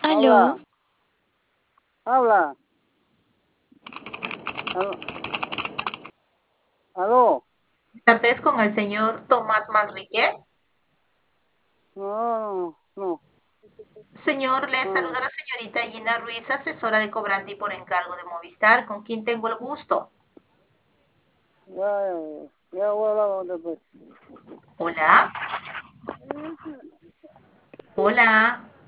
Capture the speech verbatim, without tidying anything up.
Aló, Habla, habla, aló, aló. Tardes con el señor Tomás Manrique. No, no, Señor, le no, saluda la señorita Gina Ruiz, asesora de cobrante y por encargo de Movistar, con quien tengo el gusto. ya, ya, ya voy a hablar después. Hola, hola.